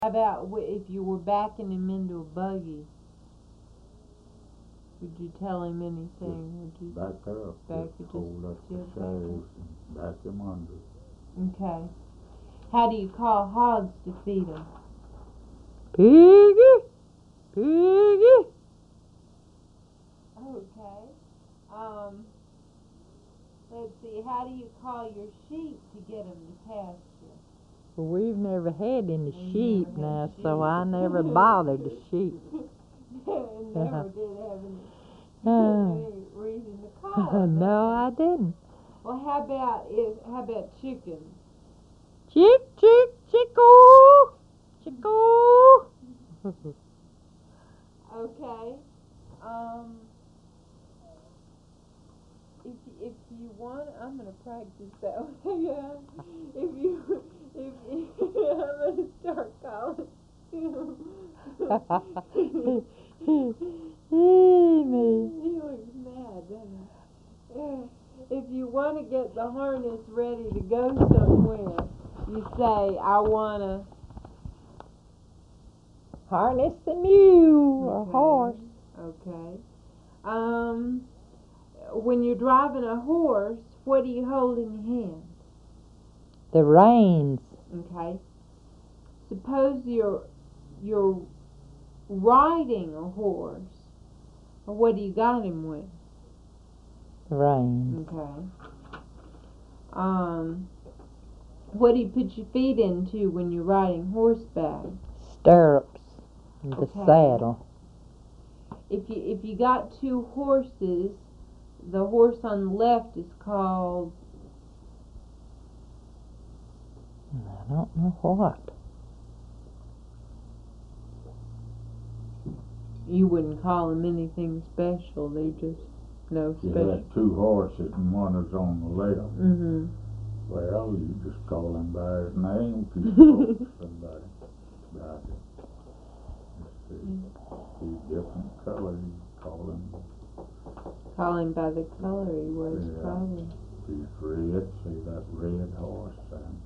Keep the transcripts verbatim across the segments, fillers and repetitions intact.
How about wh- if you were backing him into a buggy? Would you tell him anything? Would you Back up, back just you just hold up the just back shares and back him under. Okay. How do you call hogs to feed them? Piggy, piggy. Okay. Um. Let's see. How do you call your sheep to get them to pasture? Well, we've never had any We sheep never had now, sheep. so I never bothered the sheep. Never did have any, Uh, any reason to call them. no, I didn't. Well, how about if? How about chickens? Chick, chick, chicko, chicko. Okay. Um. If if you want, I'm gonna practice that one. Yeah. If you if, if I'm gonna start calling. He looks mad, doesn't he? Yeah. If you want to get the harness ready to go somewhere, you say, "I wanna." Harness the mule or Okay. horse. Okay. Um, when you're driving a horse, what do you hold in your hand? The reins. Okay. Suppose you're you're riding a horse. What do you got him with? The reins. Okay. Um, what do you put your feet into when you're riding horseback? Stirrups. And the Okay. saddle. If you if you got two horses, the horse on the left is called. I don't know what. You wouldn't call them anything special. They just no You special. had two horses and one is on the left. Mhm. Well, you just call him by his name if you spoke to somebody about it. Let's see. He's different colors, you call him. Call him by the color he was, Yeah. probably. If he's red, see that red horse then.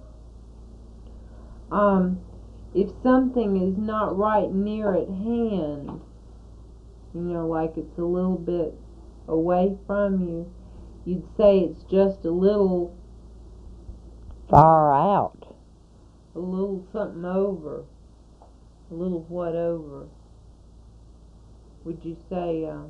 Um, if something is not right near at hand, you know, like it's a little bit away from you, you'd say it's just a little, Far out. a little something over, a little what over. Would you say, uh,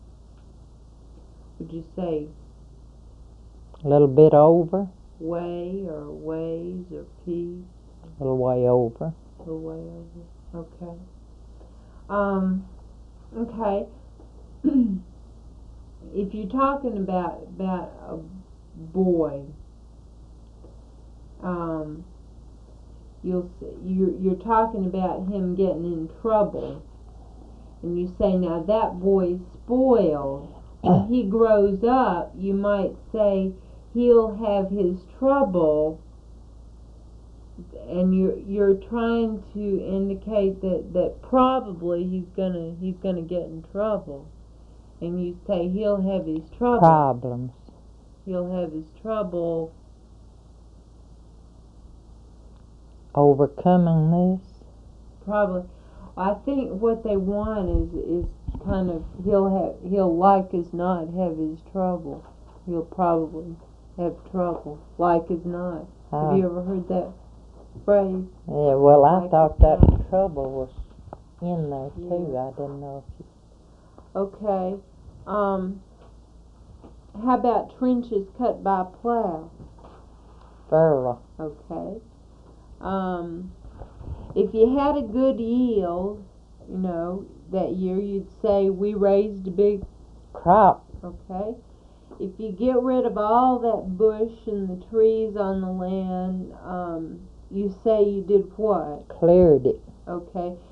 would you say A little bit over. way or ways or piece? A little way over. A little way over. Okay. Um, okay. If you're talking about about a boy, um, you'll s- you're you're talking about him getting in trouble, and you say, now that boy's spoiled. When he grows up, you might say he'll have his trouble, and you're you're trying to indicate that, that probably he's gonna he's gonna get in trouble, and you say he'll have his trouble. Problems. He'll have his trouble. Overcoming this. Probably. I think what they want is is kind of he'll have he'll like as not have his trouble. He'll probably have trouble like as not. Uh, Have you ever heard that phrase? Yeah, well, I Like thought it's that not. trouble was in there too. Yeah. I didn't know if you... Okay. Um. How about trenches cut by plow? Furrow. Okay. Um. If you had a good yield, you know, that year, you'd say we raised a big. Crop. Okay. If you get rid of all that bush and the trees on the land, um, you say you did what? Cleared it. Okay.